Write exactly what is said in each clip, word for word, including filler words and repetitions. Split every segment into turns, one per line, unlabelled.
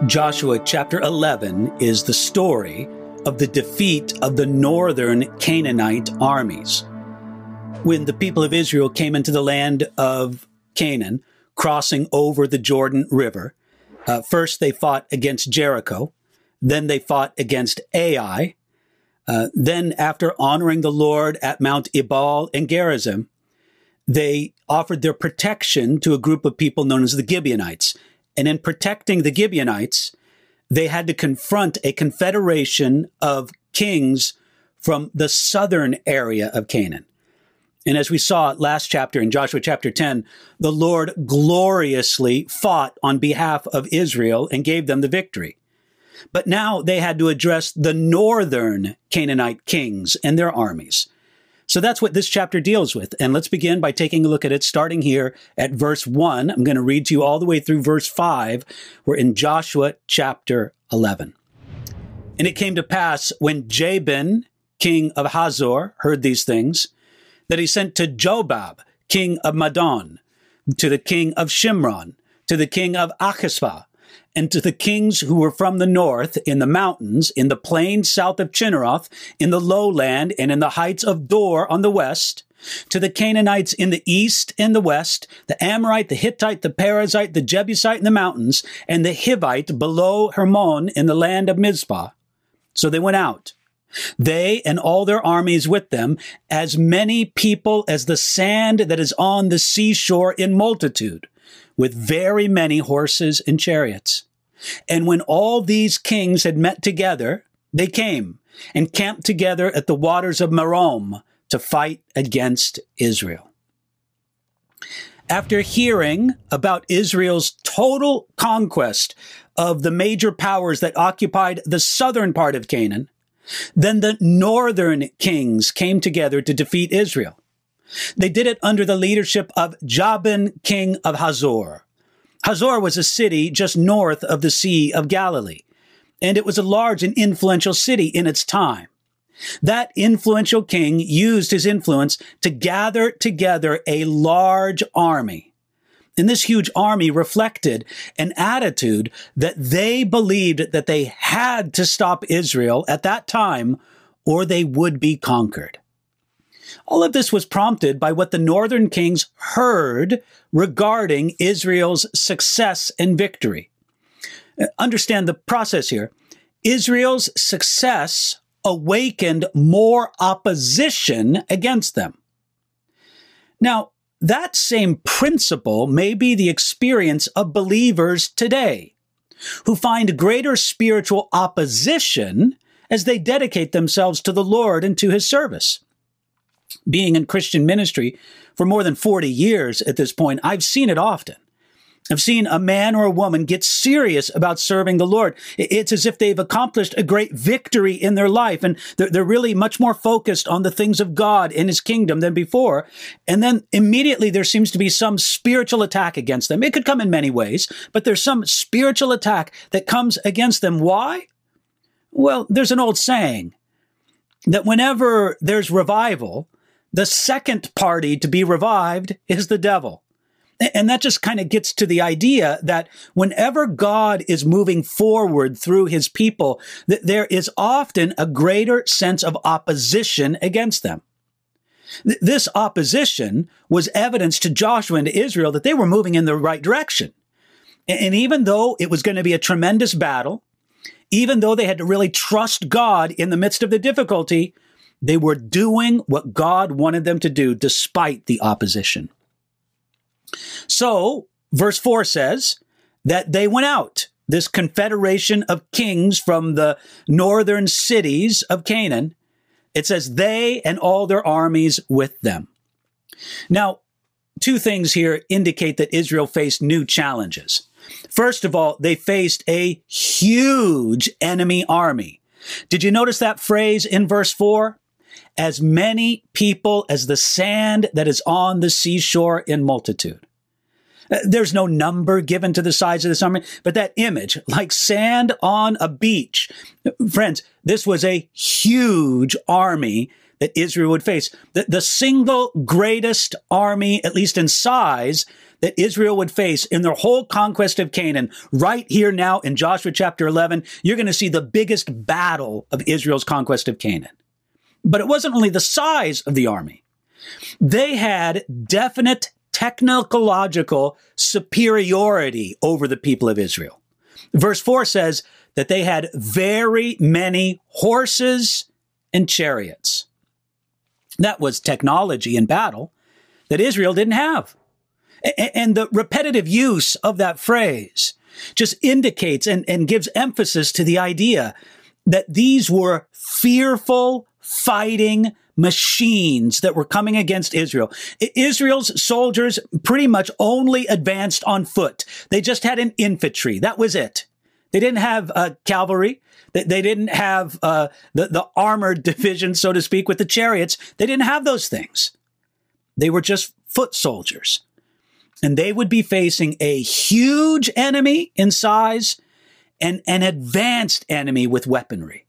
Joshua chapter eleven is the story of the defeat of the northern Canaanite armies. When the people of Israel came into the land of Canaan, crossing over the Jordan River, uh, first they fought against Jericho, then they fought against Ai, uh, then after honoring the Lord at Mount Ebal and Gerizim, they offered their protection to a group of people known as the Gibeonites. And in protecting the Gibeonites, they had to confront a confederation of kings from the southern area of Canaan. And as we saw last chapter in Joshua chapter ten, the Lord gloriously fought on behalf of Israel and gave them the victory. But now they had to address the northern Canaanite kings and their armies. So that's what this chapter deals with. And let's begin by taking a look at it, starting here at verse one. I'm going to read to you all the way through verse five. We're in Joshua chapter eleven. And it came to pass when Jabin, king of Hazor, heard these things, that he sent to Jobab, king of Madon, to the king of Shimron, to the king of Achishaph, and to the kings who were from the north, in the mountains, in the plain south of Chinneroth, in the lowland, and in the heights of Dor on the west, to the Canaanites in the east and the west, the Amorite, the Hittite, the Perizzite, the Jebusite in the mountains, and the Hivite below Hermon in the land of Mizpah. So they went out, they and all their armies with them, as many people as the sand that is on the seashore in multitude, with very many horses and chariots. And when all these kings had met together, they came and camped together at the waters of Merom to fight against Israel. After hearing about Israel's total conquest of the major powers that occupied the southern part of Canaan, then the northern kings came together to defeat Israel. They did it under the leadership of Jabin, king of Hazor. Hazor was a city just north of the Sea of Galilee, and it was a large and influential city in its time. That influential king used his influence to gather together a large army. And this huge army reflected an attitude that they believed that they had to stop Israel at that time, or they would be conquered. All of this was prompted by what the northern kings heard regarding Israel's success and victory. Understand the process here. Israel's success awakened more opposition against them. Now, that same principle may be the experience of believers today, who find greater spiritual opposition as they dedicate themselves to the Lord and to his service. Being in Christian ministry for more than forty years at this point, I've seen it often. I've seen a man or a woman get serious about serving the Lord. It's as if they've accomplished a great victory in their life, and they're, they're really much more focused on the things of God and his kingdom than before. And then immediately there seems to be some spiritual attack against them. It could come in many ways, but there's some spiritual attack that comes against them. Why? Well, there's an old saying that whenever there's revival, the second party to be revived is the devil. And that just kind of gets to the idea that whenever God is moving forward through his people, that there is often a greater sense of opposition against them. This opposition was evidence to Joshua and to Israel that they were moving in the right direction. And even though it was going to be a tremendous battle, even though they had to really trust God in the midst of the difficulty, they were doing what God wanted them to do despite the opposition. So, verse four says that they went out, this confederation of kings from the northern cities of Canaan. It says they and all their armies with them. Now, two things here indicate that Israel faced new challenges. First of all, they faced a huge enemy army. Did you notice that phrase in verse four? As many people as the sand that is on the seashore in multitude. There's no number given to the size of this army, but that image, like sand on a beach. Friends, this was a huge army that Israel would face. The, the single greatest army, at least in size, that Israel would face in their whole conquest of Canaan. Right here now in Joshua chapter eleven, you're going to see the biggest battle of Israel's conquest of Canaan. But it wasn't only the size of the army. They had definite technological superiority over the people of Israel. Verse four says that they had very many horses and chariots. That was technology in battle that Israel didn't have. And the repetitive use of that phrase just indicates and, and gives emphasis to the idea that these were fearful, fighting machines that were coming against Israel. Israel's soldiers pretty much only advanced on foot. They just had an infantry. That was it. They didn't have uh, cavalry. They, they didn't have uh, the, the armored division, so to speak, with the chariots. They didn't have those things. They were just foot soldiers. And they would be facing a huge enemy in size and an advanced enemy with weaponry.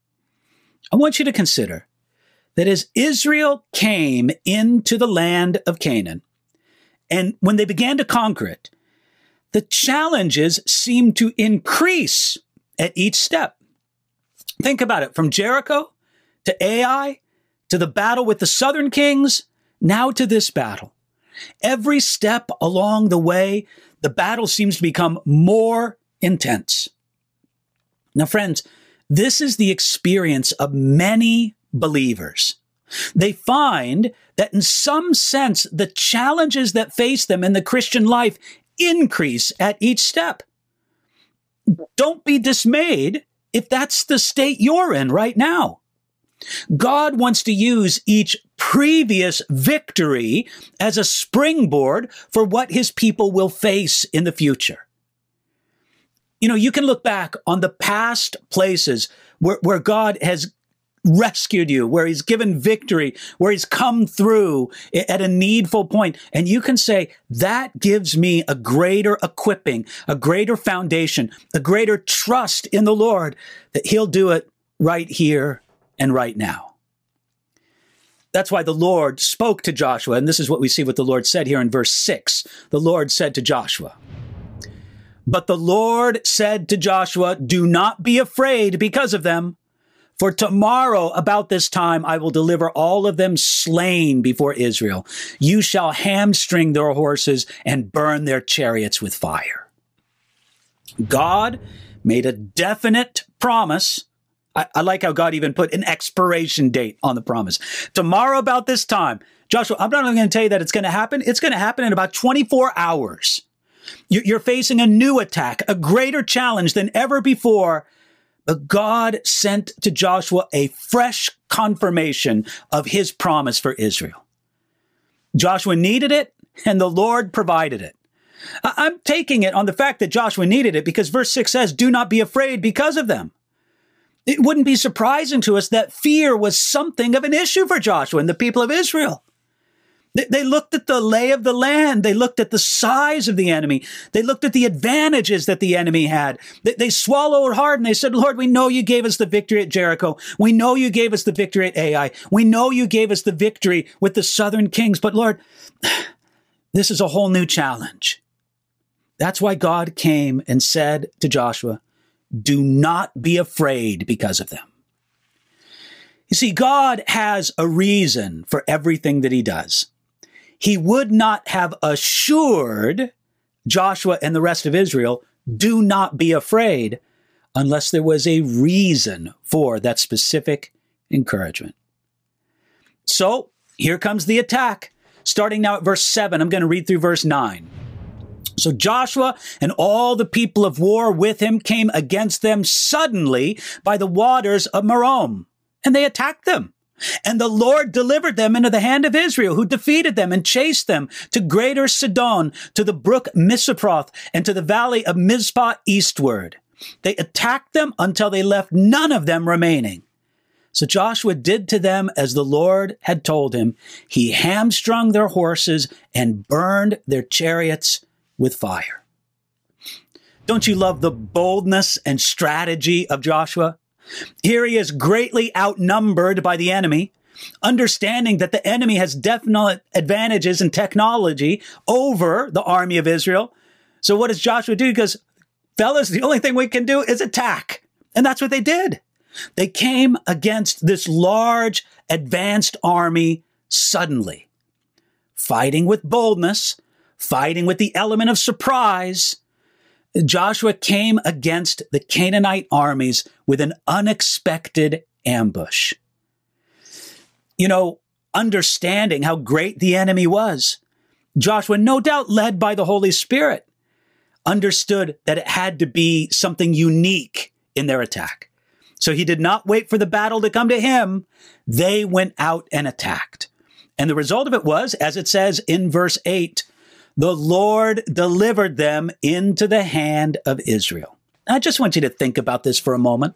I want you to consider that as Israel came into the land of Canaan, and when they began to conquer it, the challenges seemed to increase at each step. Think about it, from Jericho to Ai, to the battle with the southern kings, now to this battle. Every step along the way, the battle seems to become more intense. Now, friends, this is the experience of many believers. They find that in some sense, the challenges that face them in the Christian life increase at each step. Don't be dismayed if that's the state you're in right now. God wants to use each previous victory as a springboard for what his people will face in the future. You know, you can look back on the past places where, where God has rescued you, where he's given victory, where he's come through at a needful point. And you can say, that gives me a greater equipping, a greater foundation, a greater trust in the Lord that he'll do it right here and right now. That's why the Lord spoke to Joshua. And this is what we see what the Lord said here in verse six. The Lord said to Joshua, "But the Lord said to Joshua, do not be afraid because of them. For tomorrow about this time, I will deliver all of them slain before Israel. You shall hamstring their horses and burn their chariots with fire." God made a definite promise. I, I like how God even put an expiration date on the promise. Tomorrow about this time, Joshua, I'm not only going to tell you that it's going to happen. It's going to happen in about twenty-four hours. You're facing a new attack, a greater challenge than ever before. But God sent to Joshua a fresh confirmation of his promise for Israel. Joshua needed it, and the Lord provided it. I'm taking it on the fact that Joshua needed it because verse six says, do not be afraid because of them. It wouldn't be surprising to us that fear was something of an issue for Joshua and the people of Israel. They looked at the lay of the land. They looked at the size of the enemy. They looked at the advantages that the enemy had. They swallowed hard and they said, Lord, we know you gave us the victory at Jericho. We know you gave us the victory at Ai. We know you gave us the victory with the southern kings. But Lord, this is a whole new challenge. That's why God came and said to Joshua, do not be afraid because of them. You see, God has a reason for everything that he does. He would not have assured Joshua and the rest of Israel, do not be afraid, unless there was a reason for that specific encouragement. So here comes the attack. Starting now at verse seven, I'm going to read through verse nine. So Joshua and all the people of war with him came against them suddenly by the waters of Merom, and they attacked them. And the Lord delivered them into the hand of Israel, who defeated them and chased them to greater Sidon, to the brook Misiproth, and to the valley of Mizpah eastward. They attacked them until they left none of them remaining. So Joshua did to them as the Lord had told him. He hamstrung their horses and burned their chariots with fire. Don't you love the boldness and strategy of Joshua? Here he is greatly outnumbered by the enemy. understanding that the enemy has definite advantages in technology over the army of Israel. So what does Joshua do? He goes, fellas, the only thing we can do is attack. And that's what they did. They came against this large, advanced army suddenly, fighting with boldness, fighting with the element of surprise. Joshua came against the Canaanite armies with an unexpected ambush. You know, understanding how great the enemy was, Joshua, no doubt led by the Holy Spirit, understood that it had to be something unique in their attack. So he did not wait for the battle to come to him. They went out and attacked. And the result of it was, as it says in verse eight, the Lord delivered them into the hand of Israel. I just want you to think about this for a moment.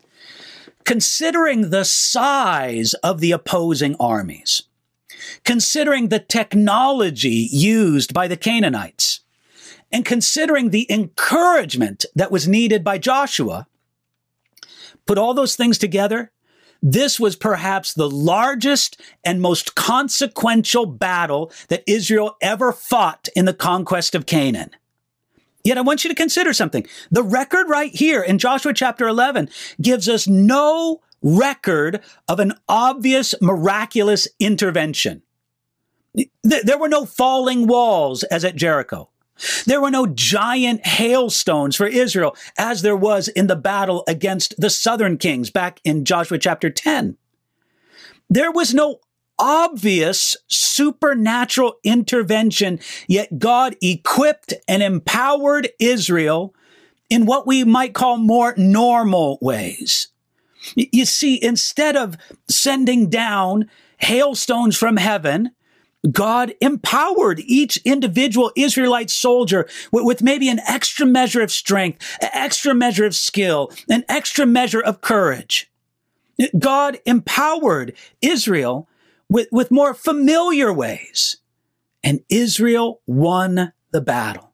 Considering the size of the opposing armies, considering the technology used by the Canaanites, and considering the encouragement that was needed by Joshua, put all those things together, this was perhaps the largest and most consequential battle that Israel ever fought in the conquest of Canaan. Yet I want you to consider something. The record right here in Joshua chapter eleven gives us no record of an obvious miraculous intervention. There were no falling walls as at Jericho. There were no giant hailstones for Israel as there was in the battle against the southern kings back in Joshua chapter ten. There was no obvious supernatural intervention, yet God equipped and empowered Israel in what we might call more normal ways. You see, instead of sending down hailstones from heaven, God empowered each individual Israelite soldier with, with maybe an extra measure of strength, an extra measure of skill, an extra measure of courage. God empowered Israel with, with more familiar ways, and Israel won the battle.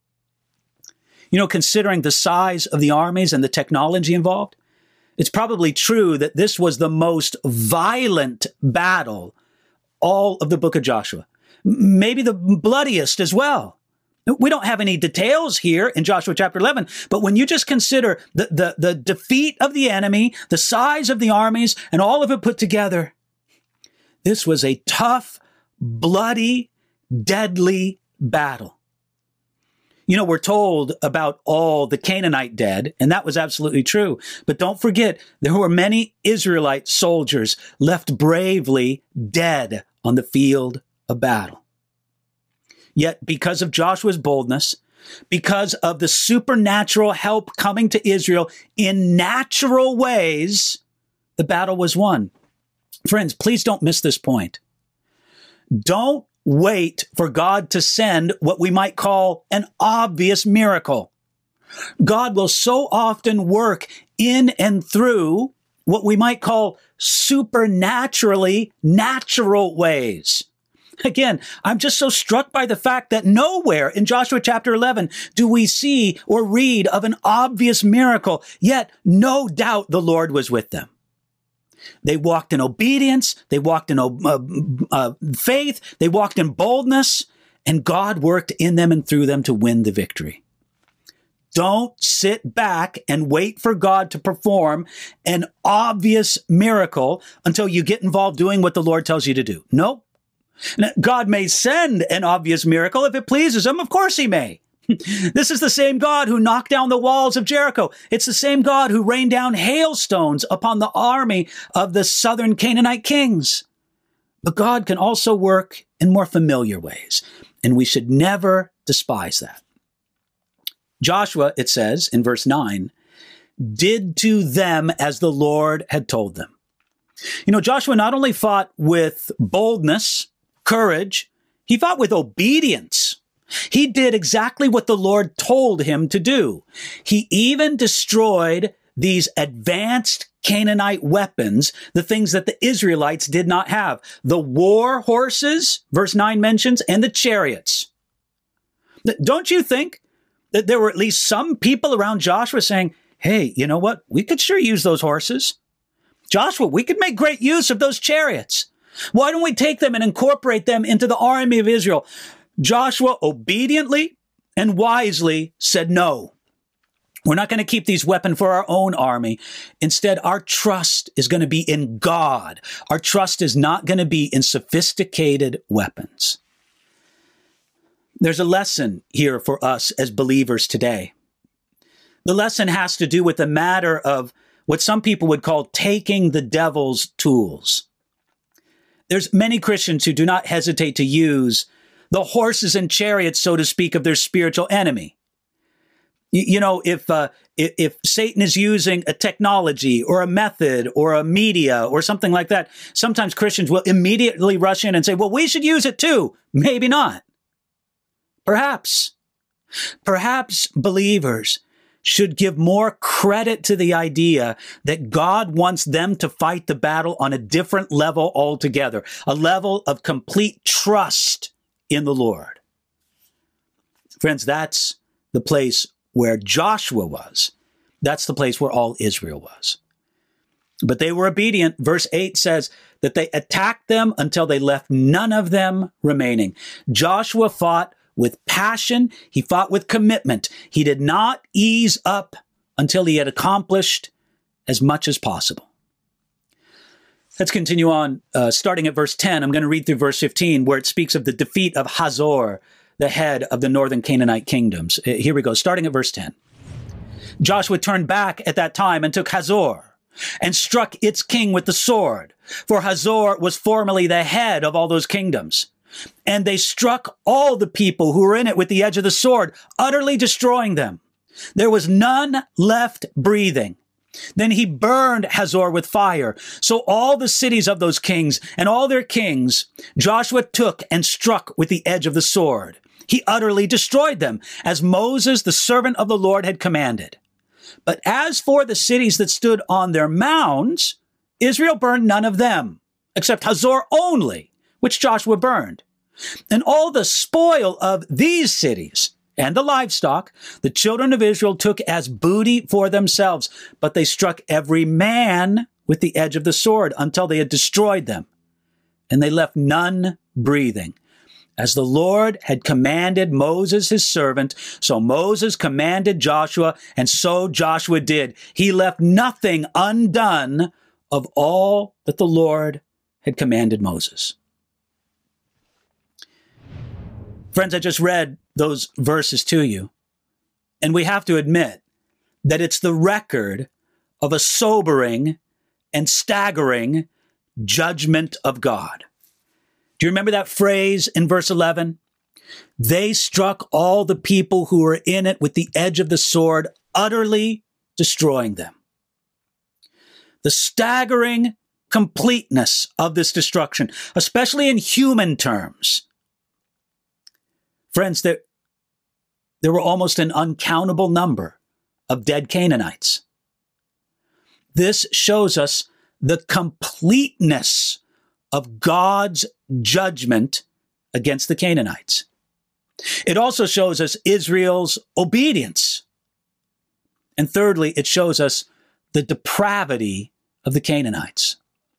You know, considering the size of the armies and the technology involved, it's probably true that this was the most violent battle all of the book of Joshua, maybe the bloodiest as well. We don't have any details here in Joshua chapter eleven, but when you just consider the, the, the defeat of the enemy, the size of the armies, and all of it put together, this was a tough, bloody, deadly battle. You know, we're told about all the Canaanite dead, and that was absolutely true. But don't forget, there were many Israelite soldiers left bravely dead on the field of battle. Yet, because of Joshua's boldness, because of the supernatural help coming to Israel in natural ways, the battle was won. Friends, please don't miss this point. Don't wait for God to send what we might call an obvious miracle. God will so often work in and through what we might call supernaturally natural ways. Again, I'm just so struck by the fact that nowhere in Joshua chapter eleven do we see or read of an obvious miracle, yet no doubt the Lord was with them. They walked in obedience, they walked in uh, uh, faith, they walked in boldness, and God worked in them and through them to win the victory. Don't sit back and wait for God to perform an obvious miracle until you get involved doing what the Lord tells you to do. No. God may send an obvious miracle if it pleases him. Of course he may. This is the same God who knocked down the walls of Jericho. It's the same God who rained down hailstones upon the army of the southern Canaanite kings. But God can also work in more familiar ways, and we should never despise that. Joshua, it says in verse nine, did to them as the Lord had told them. You know, Joshua not only fought with boldness, courage, he fought with obedience. He did exactly what the Lord told him to do. He even destroyed these advanced Canaanite weapons, the things that the Israelites did not have. The war horses, verse nine mentions, and the chariots. Don't you think that there were at least some people around Joshua saying, hey, you know what? We could sure use those horses. Joshua, we could make great use of those chariots. Why don't we take them and incorporate them into the army of Israel? Joshua obediently and wisely said no. We're not going to keep these weapons for our own army. Instead, our trust is going to be in God. Our trust is not going to be in sophisticated weapons. There's a lesson here for us as believers today. The lesson has to do with the matter of what some people would call taking the devil's tools. There's many Christians who do not hesitate to use the horses and chariots, so to speak, of their spiritual enemy. You know, if, uh, if if Satan is using a technology or a method or a media or something like that, sometimes Christians will immediately rush in and say, well, we should use it too. Maybe not. Perhaps. Perhaps believers should give more credit to the idea that God wants them to fight the battle on a different level altogether, a level of complete trust in the Lord. Friends, that's the place where Joshua was. That's the place where all Israel was. But they were obedient. Verse eight says that they attacked them until they left none of them remaining. Joshua fought with passion. He fought with commitment. He did not ease up until he had accomplished as much as possible. Let's continue on, uh, starting at verse ten. I'm going to read through verse fifteen, where it speaks of the defeat of Hazor, the head of the northern Canaanite kingdoms. Here we go, starting at verse ten. Joshua turned back at that time and took Hazor and struck its king with the sword, for Hazor was formerly the head of all those kingdoms. And they struck all the people who were in it with the edge of the sword, utterly destroying them. There was none left breathing. Then he burned Hazor with fire. So all the cities of those kings and all their kings, Joshua took and struck with the edge of the sword. He utterly destroyed them, as Moses, the servant of the Lord, had commanded. But as for the cities that stood on their mounds, Israel burned none of them, except Hazor only, which Joshua burned. And all the spoil of these cities and the livestock, the children of Israel took as booty for themselves, but they struck every man with the edge of the sword until they had destroyed them, and they left none breathing. As the Lord had commanded Moses, his servant, so Moses commanded Joshua, and so Joshua did. He left nothing undone of all that the Lord had commanded Moses. Friends, I just read those verses to you, and we have to admit that it's the record of a sobering and staggering judgment of God. Do you remember that phrase in verse eleven? They struck all the people who were in it with the edge of the sword, utterly destroying them. The staggering completeness of this destruction, especially in human terms. Friends, there, there were almost an uncountable number of dead Canaanites. This shows us the completeness of God's judgment against the Canaanites. It also shows us Israel's obedience. And thirdly, it shows us the depravity of the Canaanites.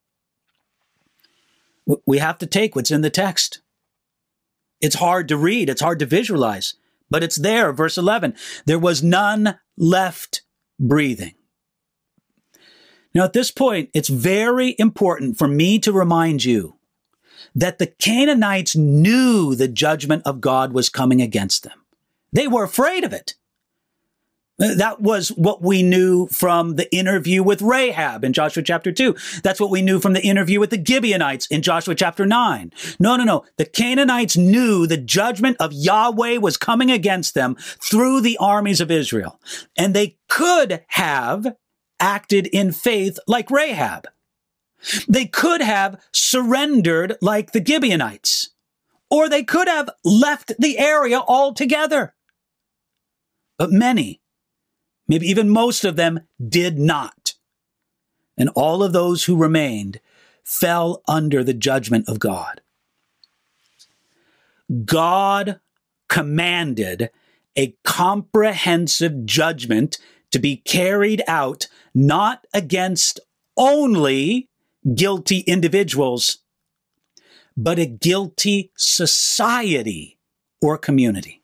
We have to take what's in the text. It's hard to read. It's hard to visualize, but it's there. Verse eleven, there was none left breathing. Now, at this point, it's very important for me to remind you that the Canaanites knew the judgment of God was coming against them. They were afraid of it. That was what we knew from the interview with Rahab in Joshua chapter two. That's what we knew from the interview with the Gibeonites in Joshua chapter nine. No, no, no. The Canaanites knew the judgment of Yahweh was coming against them through the armies of Israel. And they could have acted in faith like Rahab. They could have surrendered like the Gibeonites. Or they could have left the area altogether. But many, maybe even most of them, did not. And all of those who remained fell under the judgment of God. God commanded a comprehensive judgment to be carried out, not against only guilty individuals, but a guilty society or community.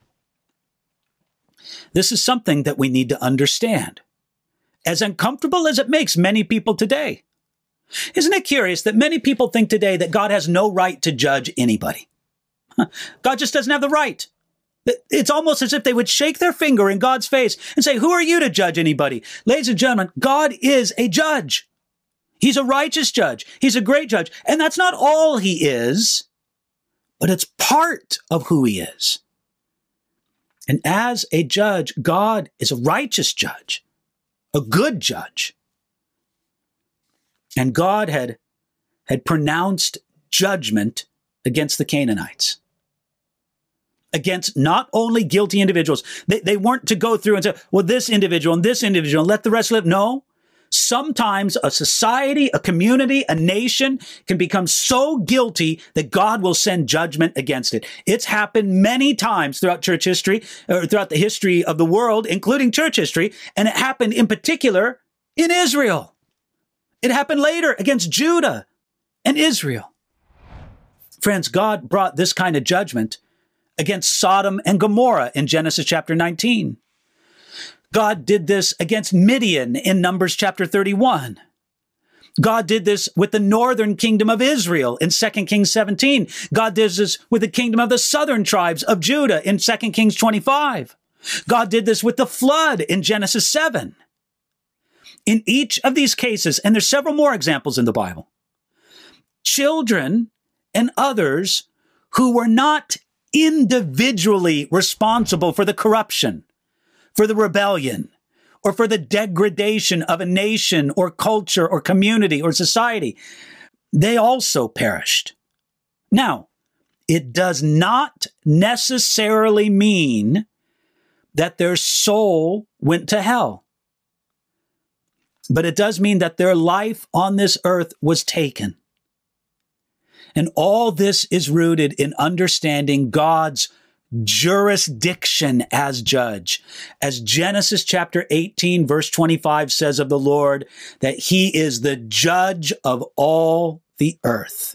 This is something that we need to understand, as uncomfortable as it makes many people today. Isn't it curious that many people think today that God has no right to judge anybody? God just doesn't have the right. It's almost as if they would shake their finger in God's face and say, who are you to judge anybody? Ladies and gentlemen, God is a judge. He's a righteous judge. He's a great judge. And that's not all he is, but it's part of who he is. And as a judge, God is a righteous judge, a good judge. And God had, had pronounced judgment against the Canaanites, against not only guilty individuals. They, they weren't to go through and say, well, this individual and this individual, and let the rest live. No. Sometimes a society, a community, a nation can become so guilty that God will send judgment against it. It's happened many times throughout church history, or throughout the history of the world, including church history. And it happened in particular in Israel. It happened later against Judah and Israel. Friends, God brought this kind of judgment against Sodom and Gomorrah in Genesis chapter nineteen. God did this against Midian in Numbers chapter thirty-one. God did this with the northern kingdom of Israel in Second Kings seventeen. God did this with the kingdom of the southern tribes of Judah in Second Kings twenty-five. God did this with the flood in Genesis seven. In each of these cases, and there's several more examples in the Bible, children and others who were not individually responsible for the corruption, for the rebellion, or for the degradation of a nation or culture or community or society, they also perished. Now, it does not necessarily mean that their soul went to hell, but it does mean that their life on this earth was taken. And all this is rooted in understanding God's jurisdiction as judge. As Genesis chapter eighteen, verse twenty-five says of the Lord, that he is the judge of all the earth.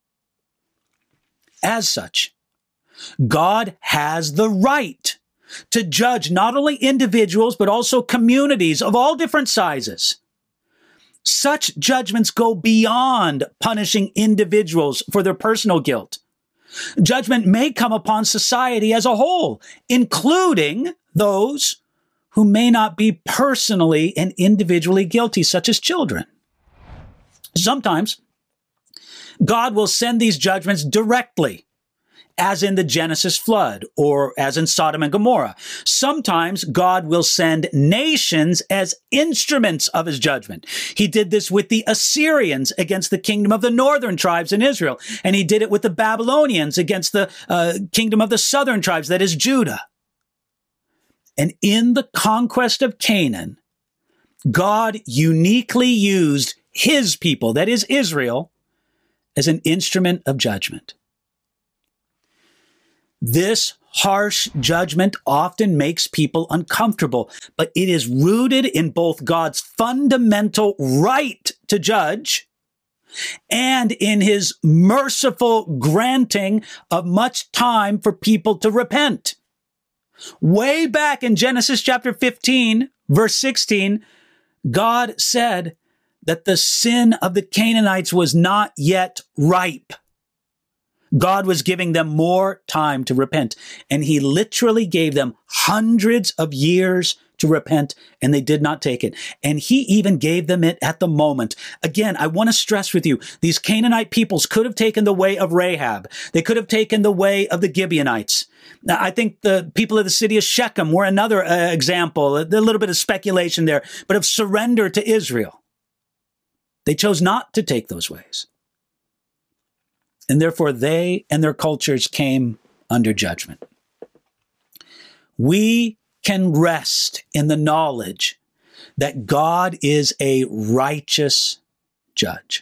As such, God has the right to judge not only individuals, but also communities of all different sizes. Such judgments go beyond punishing individuals for their personal guilt. Judgment may come upon society as a whole, including those who may not be personally and individually guilty, such as children. Sometimes God will send these judgments directly, as in the Genesis flood, or as in Sodom and Gomorrah. Sometimes God will send nations as instruments of his judgment. He did this with the Assyrians against the kingdom of the northern tribes in Israel, and he did it with the Babylonians against the uh, kingdom of the southern tribes, that is Judah. And in the conquest of Canaan, God uniquely used his people, that is Israel, as an instrument of judgment. This harsh judgment often makes people uncomfortable, but it is rooted in both God's fundamental right to judge and in his merciful granting of much time for people to repent. Way back in Genesis chapter fifteen, verse sixteen, God said that the sin of the Canaanites was not yet ripe. God was giving them more time to repent, and he literally gave them hundreds of years to repent, and they did not take it. And he even gave them it at the moment. Again, I want to stress with you, these Canaanite peoples could have taken the way of Rahab. They could have taken the way of the Gibeonites. Now, I think the people of the city of Shechem were another uh, example, a, a little bit of speculation there, but of surrender to Israel. They chose not to take those ways. And therefore, they and their cultures came under judgment. We can rest in the knowledge that God is a righteous judge.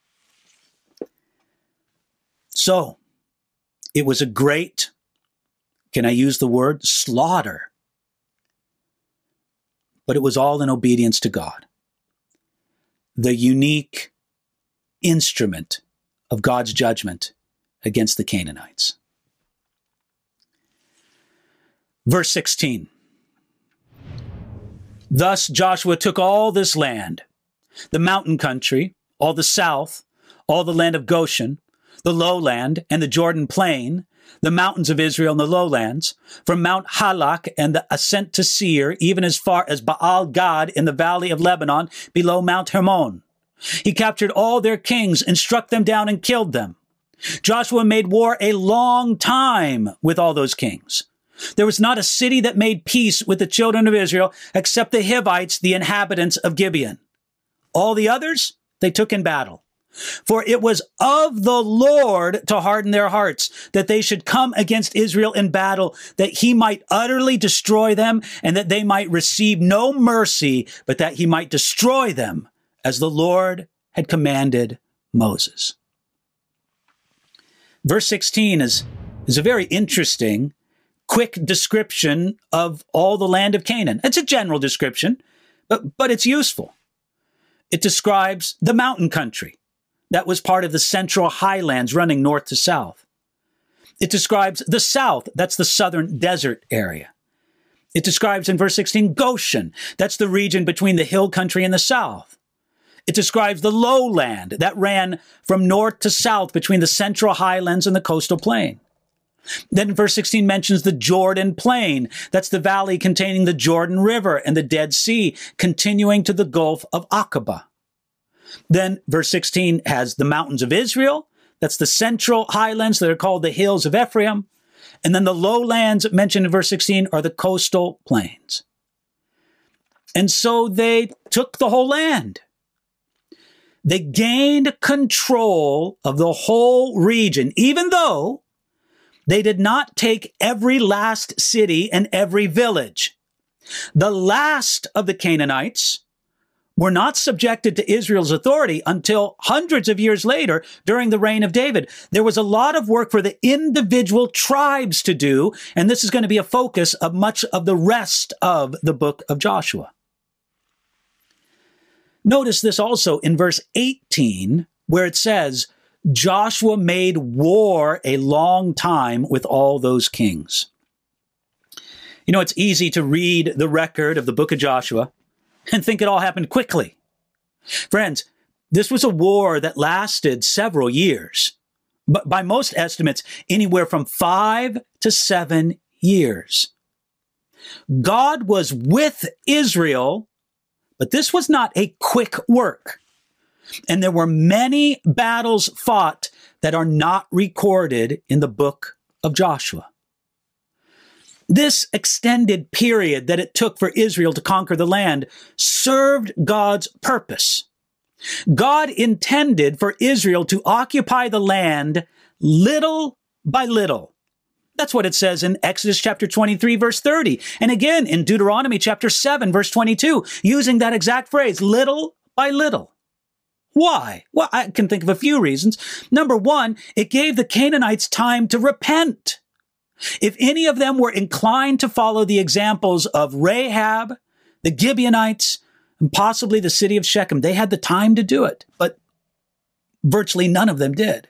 So, it was a great, can I use the word, slaughter? But it was all in obedience to God. the unique instrument of God's judgment against the Canaanites. Verse sixteen. Thus Joshua took all this land, the mountain country, all the south, all the land of Goshen, the lowland and the Jordan plain, the mountains of Israel and the lowlands, from Mount Halak and the ascent to Seir, even as far as Baal Gad in the valley of Lebanon, below Mount Hermon. He captured all their kings and struck them down and killed them. Joshua made war a long time with all those kings. There was not a city that made peace with the children of Israel except the Hivites, the inhabitants of Gibeon. All the others, they took in battle. For it was of the Lord to harden their hearts, that they should come against Israel in battle, that he might utterly destroy them, and that they might receive no mercy, but that he might destroy them, as the Lord had commanded Moses. Verse sixteen is, is a very interesting, quick description of all the land of Canaan. It's a general description, but, but it's useful. It describes the mountain country that was part of the central highlands running north to south. It describes the south, that's the southern desert area. It describes in verse sixteen, Goshen, that's the region between the hill country and the south. It describes the lowland that ran from north to south between the central highlands and the coastal plain. Then verse sixteen mentions the Jordan plain. That's the valley containing the Jordan River and the Dead Sea, continuing to the Gulf of Aqaba. Then verse sixteen has the mountains of Israel. That's the central highlands that are called the hills of Ephraim. And then the lowlands mentioned in verse sixteen are the coastal plains. And so they took the whole land. They gained control of the whole region, even though they did not take every last city and every village. The last of the Canaanites were not subjected to Israel's authority until hundreds of years later during the reign of David. There was a lot of work for the individual tribes to do, and this is going to be a focus of much of the rest of the book of Joshua. Notice this also in verse eighteen, where it says, Joshua made war a long time with all those kings. You know, it's easy to read the record of the book of Joshua and think it all happened quickly. Friends, this was a war that lasted several years, but by most estimates, anywhere from five to seven years. God was with Israel, but this was not a quick work. And there were many battles fought that are not recorded in the book of Joshua. This extended period that it took for Israel to conquer the land served God's purpose. God intended for Israel to occupy the land little by little. That's what it says in Exodus chapter twenty-three, verse thirty. And again in Deuteronomy chapter seven, verse twenty-two, using that exact phrase, little by little. Why? Well, I can think of a few reasons. Number one, it gave the Canaanites time to repent. If any of them were inclined to follow the examples of Rahab, the Gibeonites, and possibly the city of Shechem, they had the time to do it, but virtually none of them did.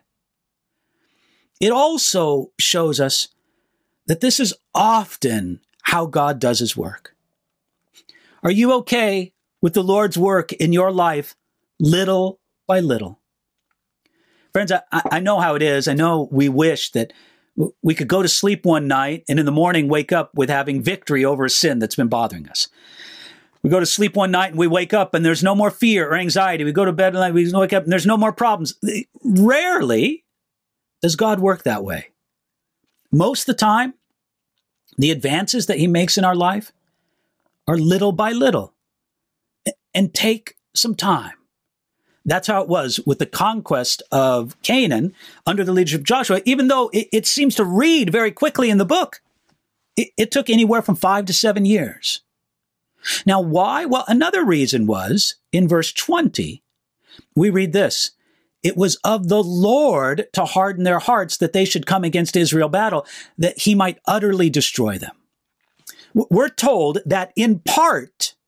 It also shows us that this is often how God does his work. Are you okay with the Lord's work in your life little by little? Friends, I, I know how it is. I know we wish that we could go to sleep one night and in the morning wake up with having victory over a sin that's been bothering us. We go to sleep one night and we wake up and there's no more fear or anxiety. We go to bed and we wake up and there's no more problems. Rarely does God work that way. Most of the time, the advances that he makes in our life are little by little and take some time. That's how it was with the conquest of Canaan under the leadership of Joshua. Even though it, it seems to read very quickly in the book, it, it took anywhere from five to seven years. Now, why? Well, another reason was in verse twenty, we read this. It was of the Lord to harden their hearts that they should come against Israel battle, that he might utterly destroy them. We're told that in part,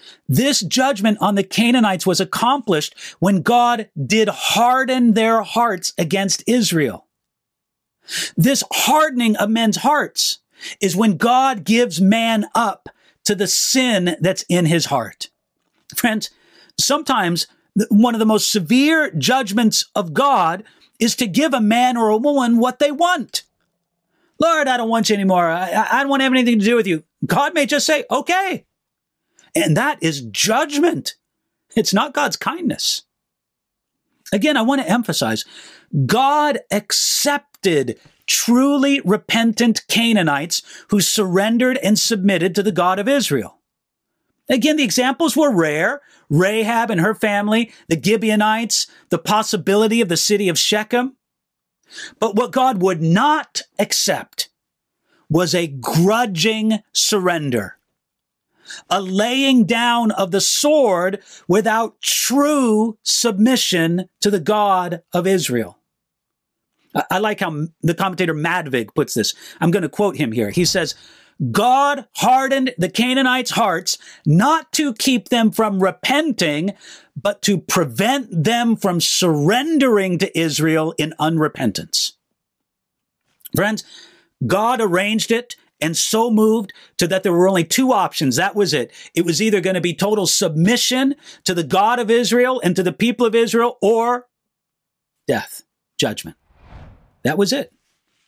This judgment on the Canaanites was accomplished when God did harden their hearts against Israel. This hardening of men's hearts is when God gives man up to the sin that's in his heart. Friends, sometimes one of the most severe judgments of God is to give a man or a woman what they want. Lord, I don't want you anymore. I, I don't want to have anything to do with you. God may just say, okay. And that is judgment. It's not God's kindness. Again, I want to emphasize, God accepted truly repentant Canaanites who surrendered and submitted to the God of Israel. Again, the examples were rare. Rahab and her family, the Gibeonites, the possibility of the city of Shechem. But what God would not accept was a grudging surrender, a laying down of the sword without true submission to the God of Israel. I like how the commentator Madvig puts this. I'm going to quote him here. He says, God hardened the Canaanites' hearts not to keep them from repenting, but to prevent them from surrendering to Israel in unrepentance. Friends, God arranged it and so moved to that there were only two options. That was it. It was either going to be total submission to the God of Israel and to the people of Israel, or death, judgment. That was it.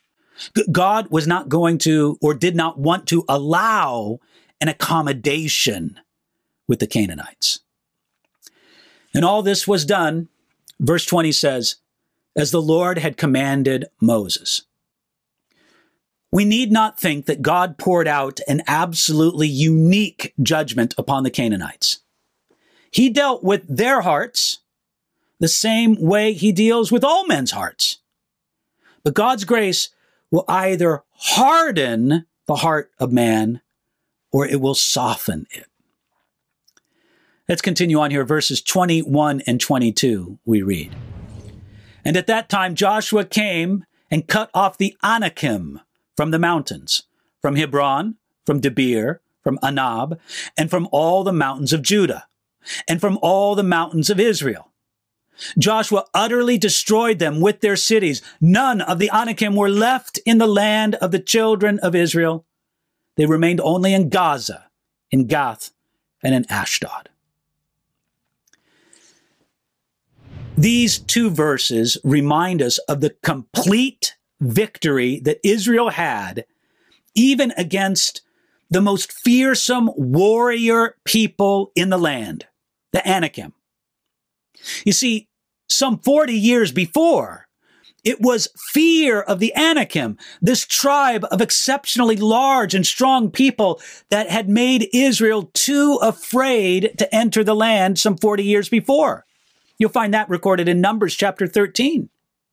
God was not going to, or did not want to allow an accommodation with the Canaanites. And all this was done, verse twenty says, as the Lord had commanded Moses. We need not think that God poured out an absolutely unique judgment upon the Canaanites. He dealt with their hearts the same way he deals with all men's hearts. But God's grace will either harden the heart of man or it will soften it. Let's continue on here. Verses twenty-one and twenty-two, we read. And at that time Joshua came and cut off the Anakim from the mountains, from Hebron, from Debir, from Anab, and from all the mountains of Judah, and from all the mountains of Israel. Joshua utterly destroyed them with their cities. None of the Anakim were left in the land of the children of Israel. They remained only in Gaza, in Gath, and in Ashdod. These two verses remind us of the complete victory that Israel had, even against the most fearsome warrior people in the land, the Anakim. You see, some forty years before, it was fear of the Anakim, this tribe of exceptionally large and strong people that had made Israel too afraid to enter the land some forty years before. You'll find that recorded in Numbers chapter thirteen.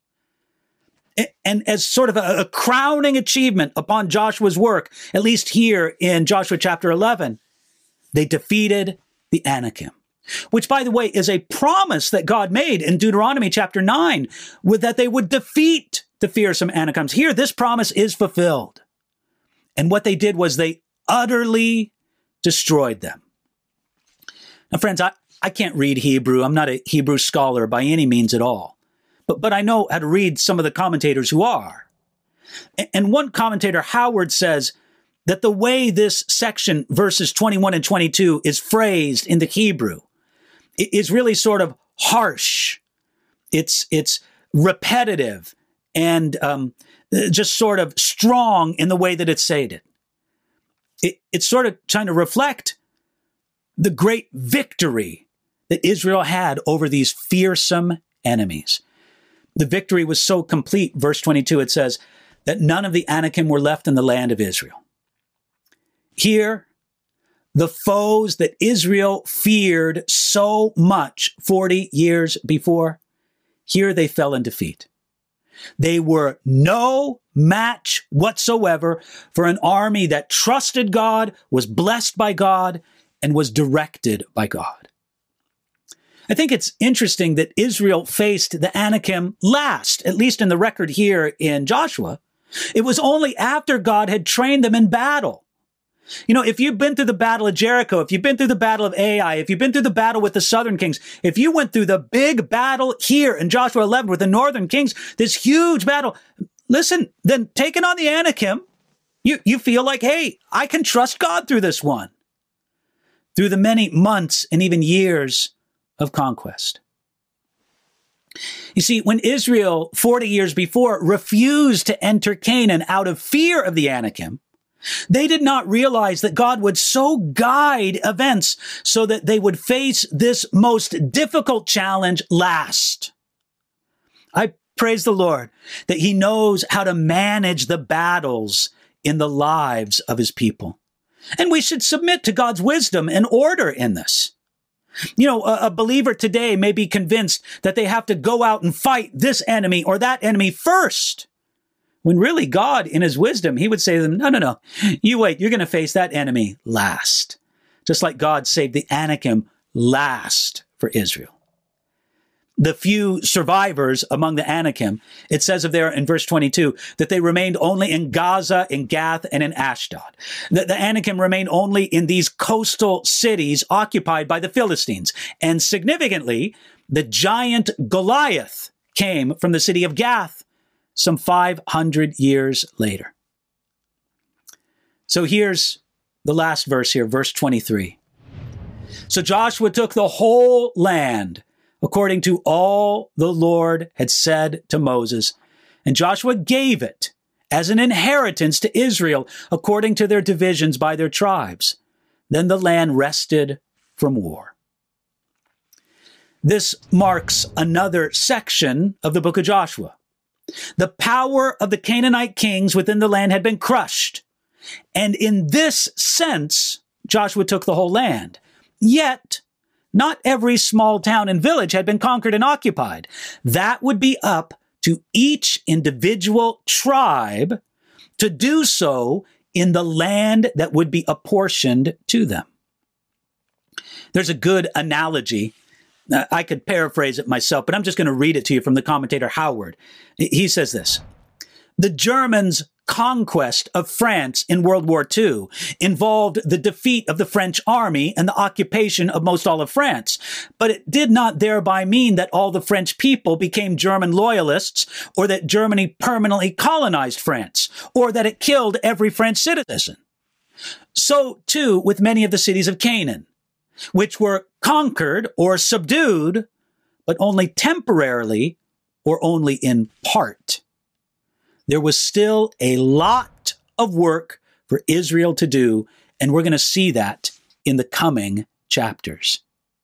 And as sort of a, a crowning achievement upon Joshua's work, at least here in Joshua chapter eleven, they defeated the Anakim. Which, by the way, is a promise that God made in Deuteronomy chapter nine, with that they would defeat the fearsome Anakims. Here, this promise is fulfilled. And what they did was they utterly destroyed them. Now, friends, I, I can't read Hebrew. I'm not a Hebrew scholar by any means at all. But, but I know how to read some of the commentators who are. And, and one commentator, Howard, says that the way this section, verses twenty-one and twenty-two, is phrased in the Hebrew is really sort of harsh. It's it's repetitive and um, just sort of strong in the way that it's stated. It, it's sort of trying to reflect the great victory that Israel had over these fearsome enemies. The victory was so complete, verse twenty-two, it says, that none of the Anakim were left in the land of Israel. Here, the foes that Israel feared so much forty years before, here they fell in defeat. They were no match whatsoever for an army that trusted God, was blessed by God, and was directed by God. I think it's interesting that Israel faced the Anakim last, at least in the record here in Joshua. It was only after God had trained them in battle. You know, if you've been through the battle of Jericho, if you've been through the battle of Ai, if you've been through the battle with the southern kings, if you went through the big battle here in Joshua eleven with the northern kings, this huge battle, listen, then taking on the Anakim, you, you feel like, hey, I can trust God through this one, through the many months and even years of conquest. You see, when Israel, forty years before, refused to enter Canaan out of fear of the Anakim, they did not realize that God would so guide events so that they would face this most difficult challenge last. I praise the Lord that he knows how to manage the battles in the lives of his people. And we should submit to God's wisdom and order in this. You know, a, a believer today may be convinced that they have to go out and fight this enemy or that enemy first, when really God, in his wisdom, he would say to them, no, no, no, you wait, you're going to face that enemy last. Just like God saved the Anakim last for Israel. The few survivors among the Anakim, it says of there in verse twenty-two, that they remained only in Gaza, in Gath, and in Ashdod. That the Anakim remained only in these coastal cities occupied by the Philistines. And significantly, the giant Goliath came from the city of Gath some five hundred years later. So here's the last verse here, verse twenty-three. So Joshua took the whole land according to all the Lord had said to Moses, and Joshua gave it as an inheritance to Israel according to their divisions by their tribes. Then the land rested from war. This marks another section of the book of Joshua. The power of the Canaanite kings within the land had been crushed. And in this sense, Joshua took the whole land. Yet, not every small town and village had been conquered and occupied. That would be up to each individual tribe to do so in the land that would be apportioned to them. There's a good analogy. Uh, I could paraphrase it myself, but I'm just going to read it to you from the commentator Howard. He says this: the Germans' conquest of France in World War Two involved the defeat of the French army and the occupation of most all of France. But it did not thereby mean that all the French people became German loyalists, or that Germany permanently colonized France, or that it killed every French citizen. So too with many of the cities of Canaan, which were conquered or subdued, but only temporarily or only in part. There was still a lot of work for Israel to do, and we're going to see that in the coming chapters.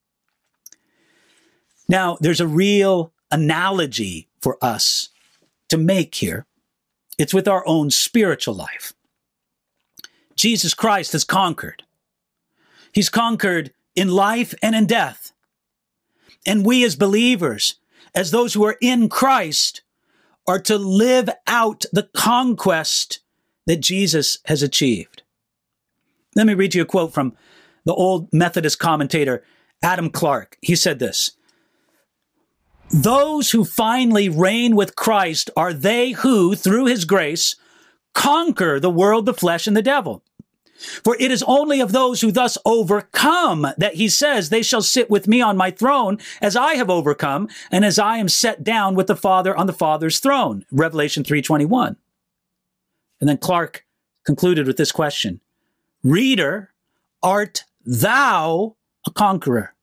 Now, there's a real analogy for us to make here. It's with our own spiritual life. Jesus Christ has conquered. He's conquered in life and in death. And we as believers, as those who are in Christ, are to live out the conquest that Jesus has achieved. Let me read you a quote from the old Methodist commentator, Adam Clarke. He said this: "Those who finally reign with Christ are they who, through his grace, conquer the world, the flesh, and the devil. For it is only of those who thus overcome that he says, they shall sit with me on my throne as I have overcome and as I am set down with the Father on the Father's throne." Revelation three twenty-one. And then Clarke concluded with this question: "Reader, art thou a conqueror?"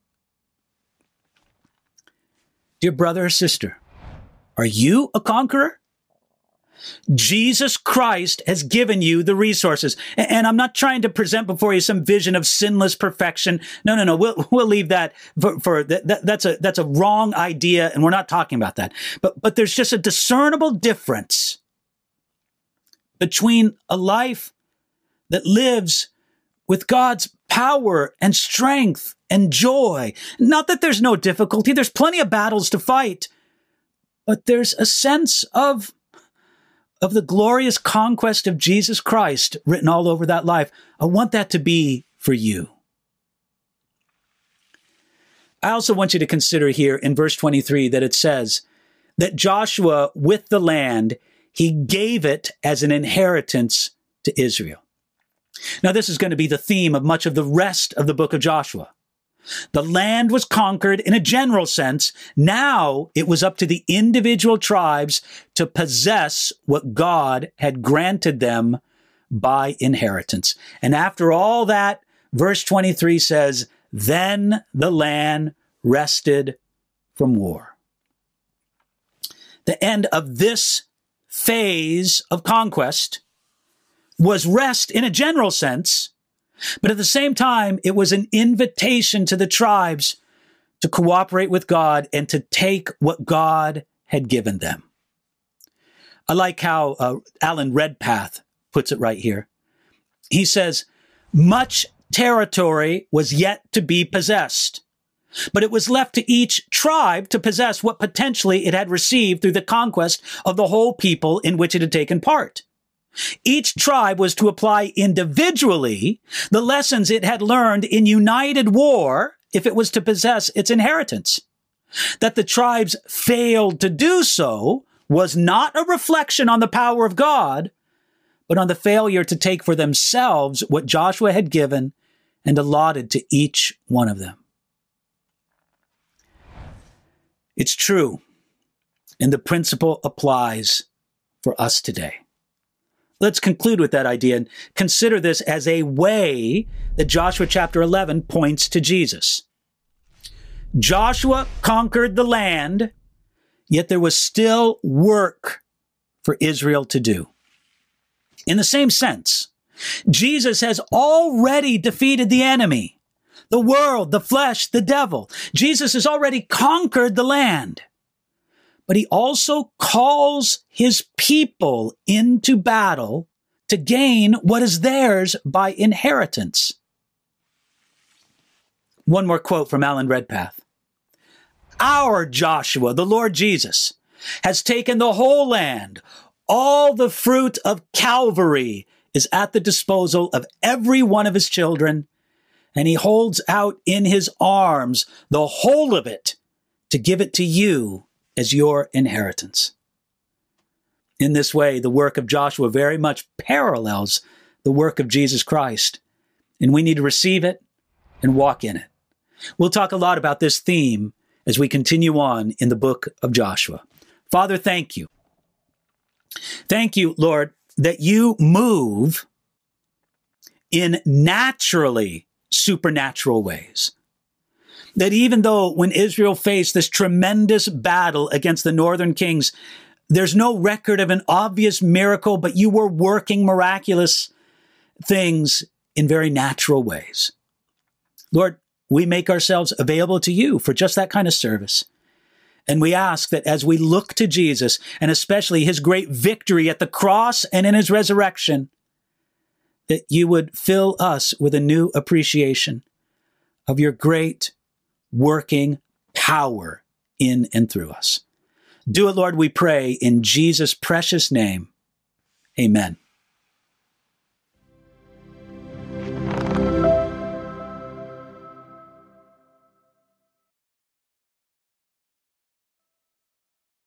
Dear brother or sister, are you a conqueror? Jesus Christ has given you the resources. And I'm not trying to present before you some vision of sinless perfection. No, no, no. We'll, we'll leave that for, for that, that, that's a, that's a wrong idea. And we're not talking about that. But, but there's just a discernible difference between a life that lives with God's power and strength and joy. Not that there's no difficulty. There's plenty of battles to fight, but there's a sense of of the glorious conquest of Jesus Christ written all over that life. I want that to be for you. I also want you to consider here in verse twenty-three that it says that Joshua, with the land, he gave it as an inheritance to Israel. Now, this is going to be the theme of much of the rest of the book of Joshua. The land was conquered in a general sense. Now it was up to the individual tribes to possess what God had granted them by inheritance. And after all that, verse twenty-three says, then the land rested from war. The end of this phase of conquest was rest in a general sense, but at the same time, it was an invitation to the tribes to cooperate with God and to take what God had given them. I like how uh, Alan Redpath puts it right here. He says, much territory was yet to be possessed, but it was left to each tribe to possess what potentially it had received through the conquest of the whole people in which it had taken part. Each tribe was to apply individually the lessons it had learned in united war if it was to possess its inheritance. That the tribes failed to do so was not a reflection on the power of God, but on the failure to take for themselves what Joshua had given and allotted to each one of them. It's true, and the principle applies for us today. Let's conclude with that idea and consider this as a way that Joshua chapter eleven points to Jesus. Joshua conquered the land, yet there was still work for Israel to do. In the same sense, Jesus has already defeated the enemy, the world, the flesh, the devil. Jesus has already conquered the land. But he also calls his people into battle to gain what is theirs by inheritance. One more quote from Alan Redpath. Our Joshua, the Lord Jesus, has taken the whole land. All the fruit of Calvary is at the disposal of every one of his children, and he holds out in his arms the whole of it to give it to you as your inheritance. In this way, the work of Joshua very much parallels the work of Jesus Christ, and we need to receive it and walk in it. We'll talk a lot about this theme as we continue on in the book of Joshua. Father, thank you. Thank you, Lord, that you move in naturally supernatural ways. That even though when Israel faced this tremendous battle against the northern kings, there's no record of an obvious miracle, but you were working miraculous things in very natural ways. Lord, we make ourselves available to you for just that kind of service. And we ask that as we look to Jesus, and especially his great victory at the cross and in his resurrection, that you would fill us with a new appreciation of your great working power in and through us. Do it, Lord, we pray, in Jesus' precious name. Amen.